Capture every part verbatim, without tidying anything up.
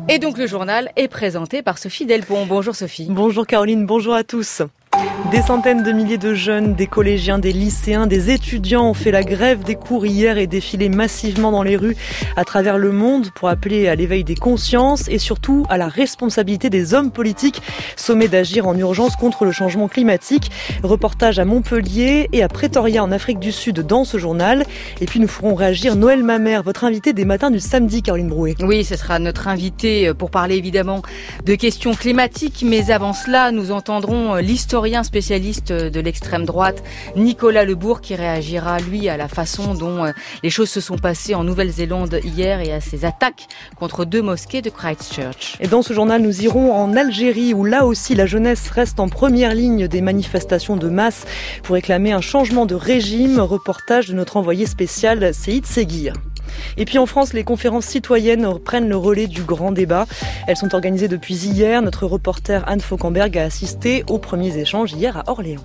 Et donc le journal est présenté par Sophie Delpont. Bonjour Sophie. Bonjour Caroline, bonjour à tous. Des centaines de milliers de jeunes, des collégiens, des lycéens, des étudiants ont fait la grève des cours hier et défilé massivement dans les rues à travers le monde pour appeler à l'éveil des consciences et surtout à la responsabilité des hommes politiques sommés d'agir en urgence contre le changement climatique. Reportage à Montpellier et à Pretoria en Afrique du Sud dans ce journal. Et puis nous ferons réagir Noël Mamère, votre invité des matins du samedi, Caroline Brouet. Oui, ce sera notre invité pour parler évidemment de questions climatiques, mais avant cela, nous entendrons l'historien spécialiste de l'extrême droite, Nicolas Lebourg, qui réagira, lui, à la façon dont les choses se sont passées en Nouvelle-Zélande hier et à ces attaques contre deux mosquées de Christchurch. Et dans ce journal, nous irons en Algérie, où là aussi la jeunesse reste en première ligne des manifestations de masse pour réclamer un changement de régime. Reportage de notre envoyé spécial, Seïd Seguir. Et puis en France, les conférences citoyennes prennent le relais du grand débat. Elles sont organisées depuis hier. Notre reporter Anne Fauquemberg a assisté aux premiers échanges hier à Orléans.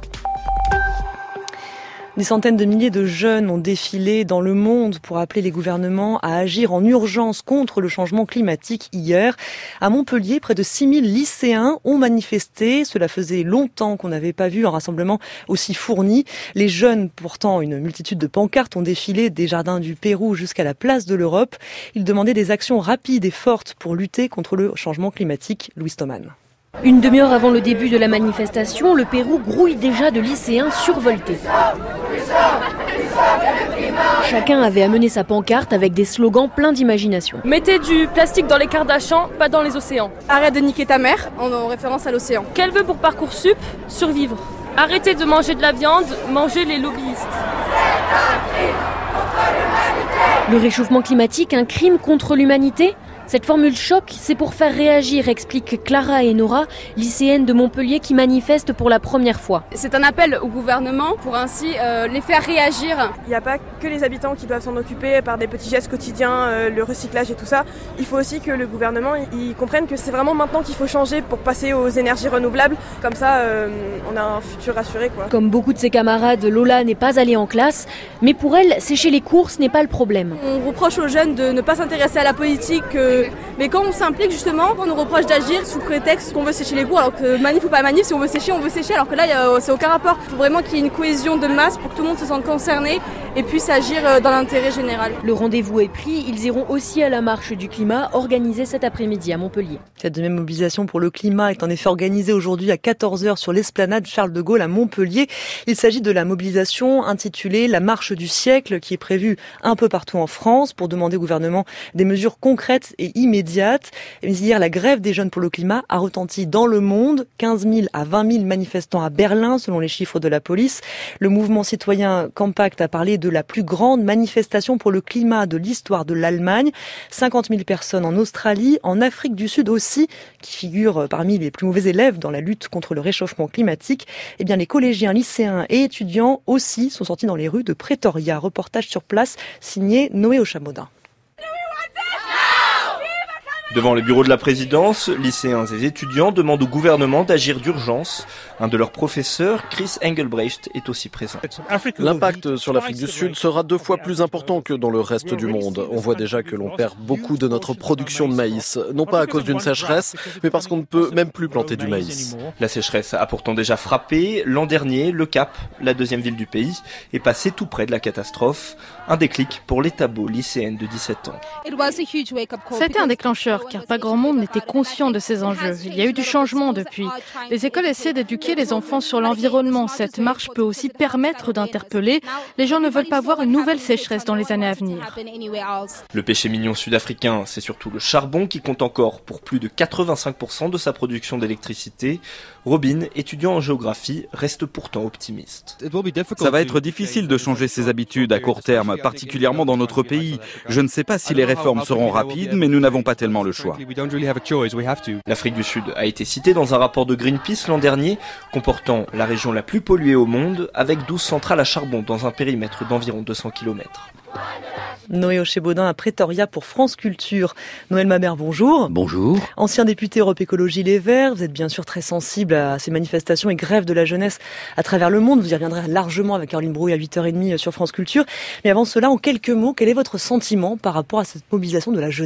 Des centaines de milliers de jeunes ont défilé dans le monde pour appeler les gouvernements à agir en urgence contre le changement climatique hier. À Montpellier, près de six mille lycéens ont manifesté. Cela faisait longtemps qu'on n'avait pas vu un rassemblement aussi fourni. Les jeunes, portant une multitude de pancartes, ont défilé des jardins du Pérou jusqu'à la place de l'Europe. Ils demandaient des actions rapides et fortes pour lutter contre le changement climatique. Louis Thoman. Une demi-heure avant le début de la manifestation, le Pérou grouille déjà de lycéens survoltés. Chacun avait amené sa pancarte avec des slogans pleins d'imagination. Mettez du plastique dans les Kardashians, pas dans les océans. Arrête de niquer ta mère, en référence à l'océan. Quel vœu pour Parcoursup ? Survivre. Arrêtez de manger de la viande, mangez les lobbyistes. Le réchauffement climatique, un crime contre l'humanité ? Cette formule choc, c'est pour faire réagir, expliquent Clara et Nora, lycéennes de Montpellier qui manifestent pour la première fois. C'est un appel au gouvernement pour ainsi euh, les faire réagir. Il n'y a pas que les habitants qui doivent s'en occuper par des petits gestes quotidiens, euh, le recyclage et tout ça. Il faut aussi que le gouvernement il comprenne que c'est vraiment maintenant qu'il faut changer pour passer aux énergies renouvelables. Comme ça, euh, on a un futur assuré, quoi. Comme beaucoup de ses camarades, Lola n'est pas allée en classe, mais pour elle, sécher les courses n'est pas le problème. On reproche aux jeunes de ne pas s'intéresser à la politique, euh, mais quand on s'implique justement, on nous reproche d'agir sous prétexte qu'on veut sécher les cours, alors que manif ou pas manif, si on veut sécher, on veut sécher, alors que là, c'est aucun rapport. Il faut vraiment qu'il y ait une cohésion de masse pour que tout le monde se sente concerné et puisse agir dans l'intérêt général. Le rendez-vous est pris, ils iront aussi à la marche du climat organisée cet après-midi à Montpellier. Cette deuxième mobilisation pour le climat est en effet organisée aujourd'hui à quatorze heures sur l'esplanade Charles de Gaulle à Montpellier. Il s'agit de la mobilisation intitulée La marche du siècle qui est prévue un peu partout en France pour demander au gouvernement des mesures concrètes et immédiates. Mais hier, la grève des jeunes pour le climat a retenti dans le monde. quinze mille à vingt mille manifestants à Berlin, selon les chiffres de la police. Le mouvement citoyen Compact a parlé de la plus grande manifestation pour le climat de l'histoire de l'Allemagne. cinquante mille personnes en Australie, en Afrique du Sud aussi, qui figurent parmi les plus mauvais élèves dans la lutte contre le réchauffement climatique. Eh bien, les collégiens, lycéens et étudiants aussi sont sortis dans les rues de Pretoria. Reportage sur place, signé Noé Ochamoudin. Devant le bureau de la présidence, lycéens et étudiants demandent au gouvernement d'agir d'urgence. Un de leurs professeurs, Chris Engelbrecht, est aussi présent. L'impact sur l'Afrique du Sud sera deux fois plus important que dans le reste du monde. On voit déjà que l'on perd beaucoup de notre production de maïs, non pas à cause d'une sécheresse, mais parce qu'on ne peut même plus planter du maïs. La sécheresse a pourtant déjà frappé. L'an dernier, Le Cap, la deuxième ville du pays, est passé tout près de la catastrophe. Un déclic pour l'Etabo, lycéenne de dix-sept ans. C'était un déclencheur, car pas grand monde n'était conscient de ces enjeux. Il y a eu du changement depuis. Les écoles essaient d'éduquer les enfants sur l'environnement. Cette marche peut aussi permettre d'interpeller. Les gens ne veulent pas voir une nouvelle sécheresse dans les années à venir. Le péché mignon sud-africain, c'est surtout le charbon qui compte encore pour plus de quatre-vingt-cinq pour cent de sa production d'électricité. Robin, étudiant en géographie, reste pourtant optimiste. Ça va être difficile de changer ses habitudes à court terme, particulièrement dans notre pays. Je ne sais pas si les réformes seront rapides, mais nous n'avons pas tellement le choix. L'Afrique du Sud a été citée dans un rapport de Greenpeace l'an dernier, comportant la région la plus polluée au monde, avec douze centrales à charbon dans un périmètre d'environ deux cents kilomètres. Noé Ochamoudin à Pretoria pour France Culture. Noël Mamère, bonjour. Bonjour. Ancien député Europe Écologie Les Verts, vous êtes bien sûr très sensible à ces manifestations et grèves de la jeunesse à travers le monde. Vous y reviendrez largement avec Caroline Brouet à huit heures trente sur France Culture. Mais avant cela, en quelques mots, quel est votre sentiment par rapport à cette mobilisation de la jeunesse ?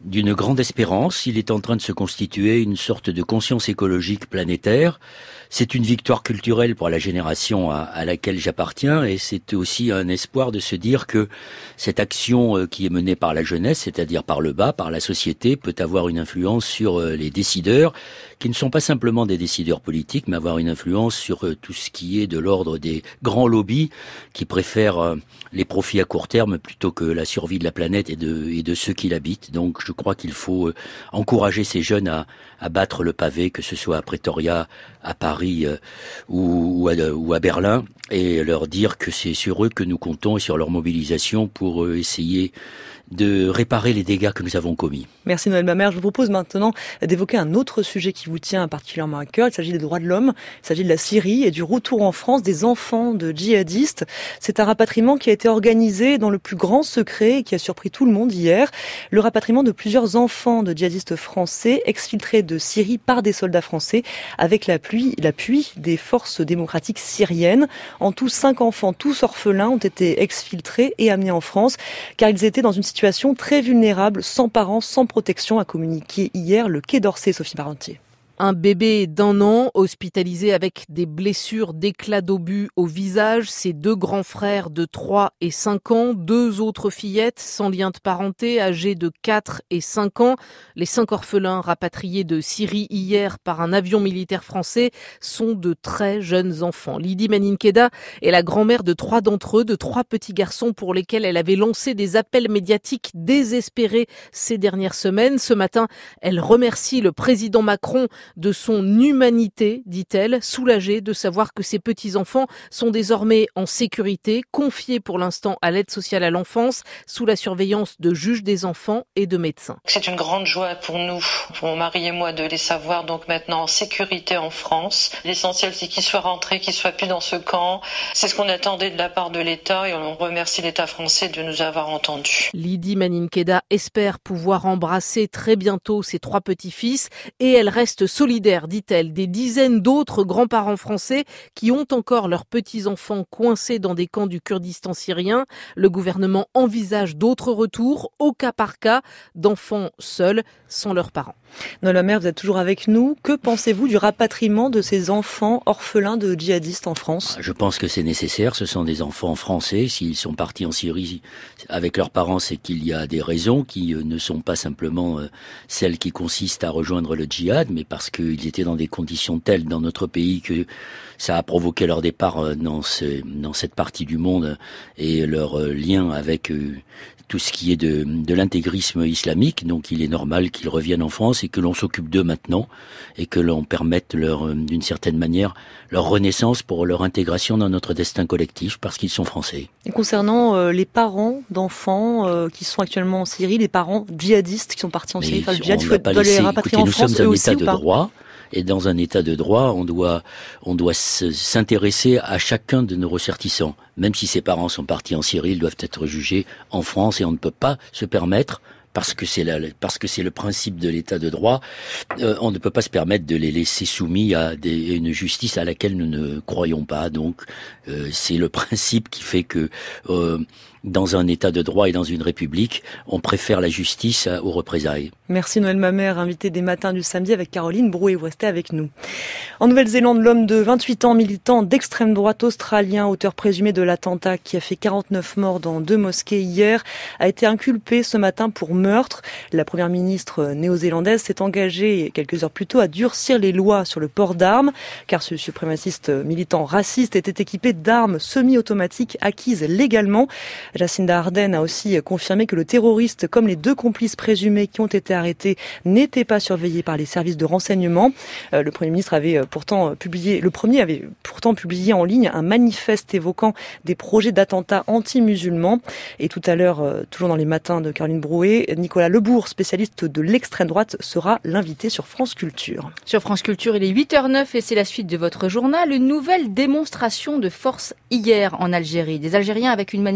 d'une grande espérance. Il est en train de se constituer une sorte de conscience écologique planétaire. C'est une victoire culturelle pour la génération à, à laquelle j'appartiens et c'est aussi un espoir de se dire que cette action qui est menée par la jeunesse, c'est-à-dire par le bas, par la société, peut avoir une influence sur les décideurs qui ne sont pas simplement des décideurs politiques, mais avoir une influence sur tout ce qui est de l'ordre des grands lobbies qui préfèrent les profits à court terme plutôt que la survie de la planète et de, et de ceux qui l'habitent. Donc je crois qu'il faut encourager ces jeunes à, à battre le pavé, que ce soit à Pretoria, à Paris euh, ou, ou, à, ou à Berlin, et leur dire que c'est sur eux que nous comptons et sur leur mobilisation pour euh, essayer de réparer les dégâts que nous avons commis. Merci Noël Mamère. Je vous propose maintenant d'évoquer un autre sujet qui vous tient particulièrement à cœur. Il s'agit des droits de l'homme, il s'agit de la Syrie et du retour en France des enfants de djihadistes. C'est un rapatriement qui a été organisé dans le plus grand secret et qui a surpris tout le monde hier. Le rapatriement de plusieurs enfants de djihadistes français exfiltrés de Syrie par des soldats français avec l'appui, l'appui des forces démocratiques syriennes. En tout, cinq enfants, tous orphelins, ont été exfiltrés et amenés en France car ils étaient dans une situation très vulnérable, sans parents, sans protection, a communiqué hier le Quai d'Orsay, Sophie Parentier. Un bébé d'un an, hospitalisé avec des blessures d'éclats d'obus au visage, ses deux grands frères de trois et cinq ans, deux autres fillettes sans lien de parenté âgées de quatre et cinq ans. Les cinq orphelins rapatriés de Syrie hier par un avion militaire français sont de très jeunes enfants. Lydie Maninkeda est la grand-mère de trois d'entre eux, de trois petits garçons pour lesquels elle avait lancé des appels médiatiques désespérés ces dernières semaines. Ce matin, elle remercie le président Macron de son humanité, dit-elle, soulagée de savoir que ses petits-enfants sont désormais en sécurité, confiés pour l'instant à l'aide sociale à l'enfance, sous la surveillance de juges des enfants et de médecins. C'est une grande joie pour nous, pour mon mari et moi, de les savoir donc maintenant en sécurité en France. L'essentiel, c'est qu'ils soient rentrés, qu'ils soient plus dans ce camp. C'est ce qu'on attendait de la part de l'État et on remercie l'État français de nous avoir entendus. Lydie Maninkeda espère pouvoir embrasser très bientôt ses trois petits-fils et elle reste solidaire, dit-elle, des dizaines d'autres grands-parents français qui ont encore leurs petits-enfants coincés dans des camps du Kurdistan syrien. Le gouvernement envisage d'autres retours, au cas par cas, d'enfants seuls, sans leurs parents. Noël Mamère, vous êtes toujours avec nous. Que pensez-vous du rapatriement de ces enfants orphelins de djihadistes en France ? Je pense que c'est nécessaire. Ce sont des enfants français. S'ils sont partis en Syrie avec leurs parents, c'est qu'il y a des raisons qui ne sont pas simplement celles qui consistent à rejoindre le djihad, mais parce qu'ils étaient dans des conditions telles dans notre pays que ça a provoqué leur départ dans, ce, dans cette partie du monde et leur lien avec tout ce qui est de, de l'intégrisme islamique. Donc il est normal qu'ils reviennent en France et que l'on s'occupe d'eux maintenant et que l'on permette leur, d'une certaine manière, leur renaissance pour leur intégration dans notre destin collectif parce qu'ils sont français. Et concernant euh, les parents d'enfants euh, qui sont actuellement en Syrie, les parents djihadistes qui sont partis en Mais Syrie, enfin, le djihad, il faut pas les laisser, rapatrier écoutez, en nous France sommes eux un aussi état ou de pas ? droit. Et dans un état de droit, on doit, on doit s'intéresser à chacun de nos ressortissants. Même si ses parents sont partis en Syrie, ils doivent être jugés en France et on ne peut pas se permettre, parce que c'est la, parce que c'est le principe de l'état de droit, euh, on ne peut pas se permettre de les laisser soumis à, des, à une justice à laquelle nous ne croyons pas. Donc, euh, c'est le principe qui fait que euh, dans un état de droit et dans une république, on préfère la justice aux représailles. Merci Noël Mamère, invité des matins du samedi avec Caroline Brouet. Vous restez avec nous. En Nouvelle-Zélande, l'homme de vingt-huit ans, militant d'extrême droite australien, auteur présumé de l'attentat qui a fait quarante-neuf morts dans deux mosquées hier, a été inculpé ce matin pour meurtre. La première ministre néo-zélandaise s'est engagée quelques heures plus tôt à durcir les lois sur le port d'armes, car ce suprémaciste militant raciste était équipé d'armes semi-automatiques acquises légalement. Jacinda Ardern a aussi confirmé que le terroriste, comme les deux complices présumés qui ont été arrêtés, n'étaient pas surveillés par les services de renseignement. Le Premier ministre avait pourtant publié, le premier avait pourtant publié en ligne un manifeste évoquant des projets d'attentats anti-musulmans. Et tout à l'heure, toujours dans les matins de Caroline Brouet, Nicolas Lebourg, spécialiste de l'extrême droite, sera l'invité sur France Culture. Sur France Culture, il est huit heures zéro et c'est la suite de votre journal. Une nouvelle démonstration de force hier en Algérie. Des Algériens avec une manifestation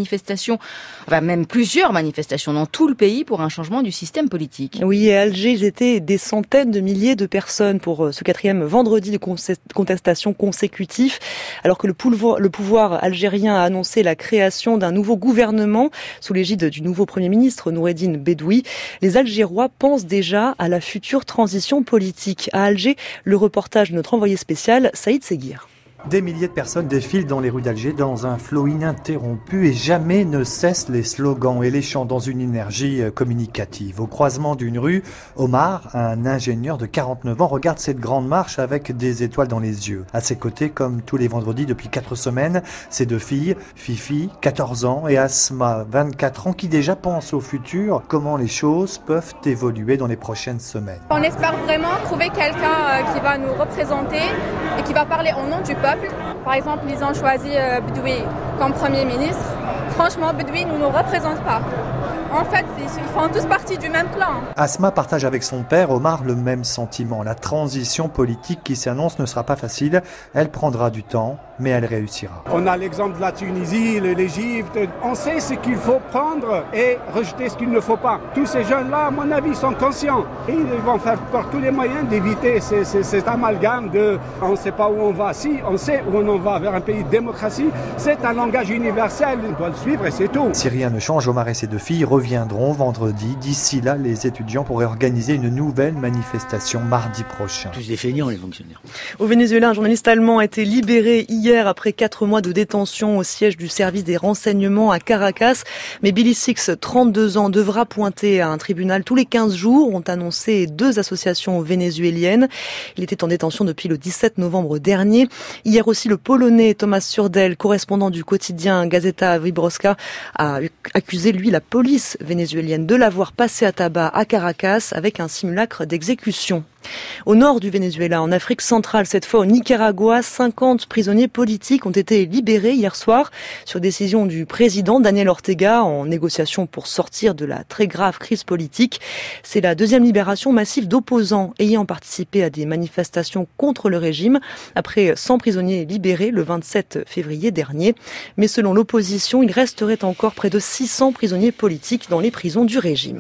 manifestations, enfin même plusieurs manifestations dans tout le pays pour un changement du système politique. Oui, et à Alger, ils étaient des centaines de milliers de personnes pour ce quatrième vendredi de contestation consécutif, alors que le pouvoir, le pouvoir algérien a annoncé la création d'un nouveau gouvernement sous l'égide du nouveau Premier ministre Noureddine Bedoui. Les Algérois pensent déjà à la future transition politique. À Alger, le reportage de notre envoyé spécial, Saïd Seguir. Des milliers de personnes défilent dans les rues d'Alger dans un flot ininterrompu et jamais ne cessent les slogans et les chants dans une énergie communicative. Au croisement d'une rue, Omar, un ingénieur de quarante-neuf ans, regarde cette grande marche avec des étoiles dans les yeux. À ses côtés, comme tous les vendredis depuis quatre semaines, ses deux filles, Fifi, quatorze ans, et Asma, vingt-quatre ans, qui déjà pensent au futur, comment les choses peuvent évoluer dans les prochaines semaines. On espère vraiment trouver quelqu'un qui va nous représenter et qui va parler au nom du peuple. Par exemple, ils ont choisi euh, Bedoui comme Premier ministre. Franchement, Bedoui ne nous représente pas. En fait, ils font tous partie du même clan. Asma partage avec son père, Omar, le même sentiment. La transition politique qui s'annonce ne sera pas facile. Elle prendra du temps, mais elle réussira. On a l'exemple de la Tunisie, de l'Égypte. On sait ce qu'il faut prendre et rejeter ce qu'il ne faut pas. Tous ces jeunes-là, à mon avis, sont conscients. Et ils vont faire par tous les moyens d'éviter ces, ces, cet amalgame de « on ne sait pas où on va ». Si, on sait où on en va, vers un pays de démocratie. C'est un langage universel, on doit le suivre et c'est tout. Si rien ne change, Omar et ses deux filles reviendront vendredi. D'ici là, les étudiants pourraient organiser une nouvelle manifestation mardi prochain. Tous des feignants, les fonctionnaires. Au Venezuela, un journaliste allemand a été libéré hier après quatre mois de détention au siège du service des renseignements à Caracas. Mais Billy Six, trente-deux ans, devra pointer à un tribunal tous les quinze jours, ont annoncé deux associations vénézuéliennes. Il était en détention depuis le dix-sept novembre dernier. Hier aussi, le Polonais Thomas Surdel, correspondant du quotidien Gazeta Wyborcza, a accusé, lui, la police vénézuélienne de l'avoir passé à tabac à Caracas avec un simulacre d'exécution. Au nord du Venezuela, en Afrique centrale, cette fois au Nicaragua, cinquante prisonniers politiques ont été libérés hier soir sur décision du président Daniel Ortega en négociation pour sortir de la très grave crise politique. C'est la deuxième libération massive d'opposants ayant participé à des manifestations contre le régime après cent prisonniers libérés le vingt-sept février dernier. Mais selon l'opposition, il resterait encore près de six cents prisonniers politiques dans les prisons du régime.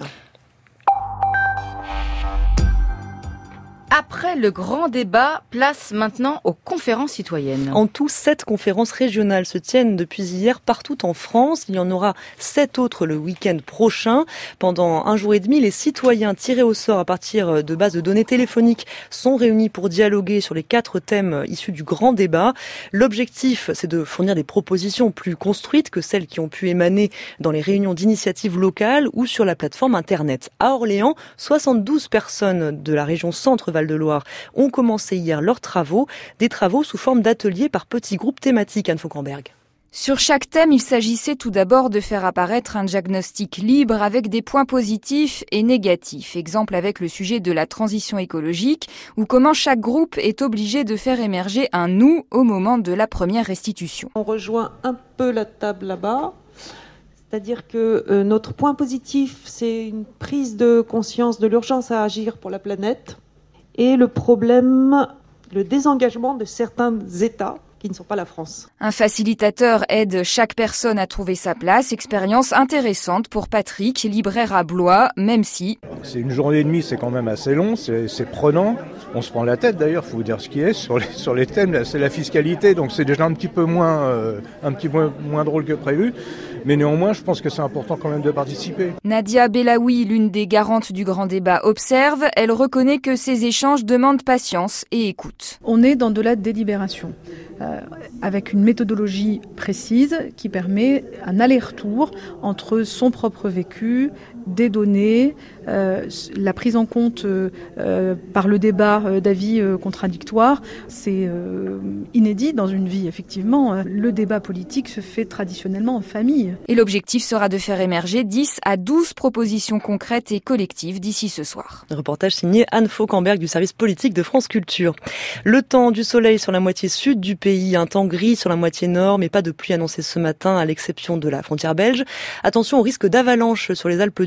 Après le grand débat, place maintenant aux conférences citoyennes. En tout, sept conférences régionales se tiennent depuis hier partout en France. Il y en aura sept autres le week-end prochain. Pendant un jour et demi, les citoyens tirés au sort à partir de bases de données téléphoniques sont réunis pour dialoguer sur les quatre thèmes issus du grand débat. L'objectif, c'est de fournir des propositions plus construites que celles qui ont pu émaner dans les réunions d'initiatives locales ou sur la plateforme Internet. À Orléans, soixante-douze personnes de la région Centre-Val de Loire ont commencé hier leurs travaux, des travaux sous forme d'ateliers par petits groupes thématiques, Anne Fauquemberg. Sur chaque thème, il s'agissait tout d'abord de faire apparaître un diagnostic libre avec des points positifs et négatifs. Exemple avec le sujet de la transition écologique ou comment chaque groupe est obligé de faire émerger un « nous » au moment de la première restitution. On rejoint un peu la table là-bas. C'est-à-dire que euh, notre point positif, c'est une prise de conscience de l'urgence à agir pour la planète et le problème, le désengagement de certains États qui ne sont pas la France. Un facilitateur aide chaque personne à trouver sa place. Expérience intéressante pour Patrick, libraire à Blois, même si... C'est une journée et demie, c'est quand même assez long, c'est, c'est prenant. On se prend la tête d'ailleurs, il faut vous dire ce qui est. Sur les, sur les thèmes, là, c'est la fiscalité, donc c'est déjà un petit peu moins, euh, un petit peu moins drôle que prévu. Mais néanmoins, je pense que c'est important quand même de participer. Nadia Bellaoui, l'une des garantes du grand débat, observe. Elle reconnaît que ces échanges demandent patience et écoute. On est dans de la délibération, euh, avec une méthodologie précise qui permet un aller-retour entre son propre vécu, des données, euh, la prise en compte euh, euh, par le débat euh, d'avis euh, contradictoires. C'est euh, inédit dans une vie, effectivement. Le débat politique se fait traditionnellement en famille. Et l'objectif sera de faire émerger dix à douze propositions concrètes et collectives d'ici ce soir. Un reportage signé Anne Fauquemberg du service politique de France Culture. Le temps du soleil sur la moitié sud du pays, un temps gris sur la moitié nord, mais pas de pluie annoncée ce matin à l'exception de la frontière belge. Attention au risque d'avalanche sur les Alpes du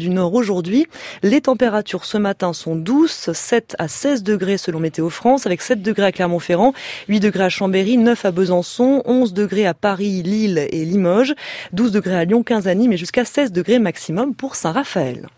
du Nord aujourd'hui. Les températures ce matin sont douces, sept à seize degrés selon Météo France, avec sept degrés à Clermont-Ferrand, huit degrés à Chambéry, neuf à Besançon, onze degrés à Paris, Lille et Limoges, douze degrés à Lyon, quinze à Nîmes et jusqu'à seize degrés maximum pour Saint-Raphaël.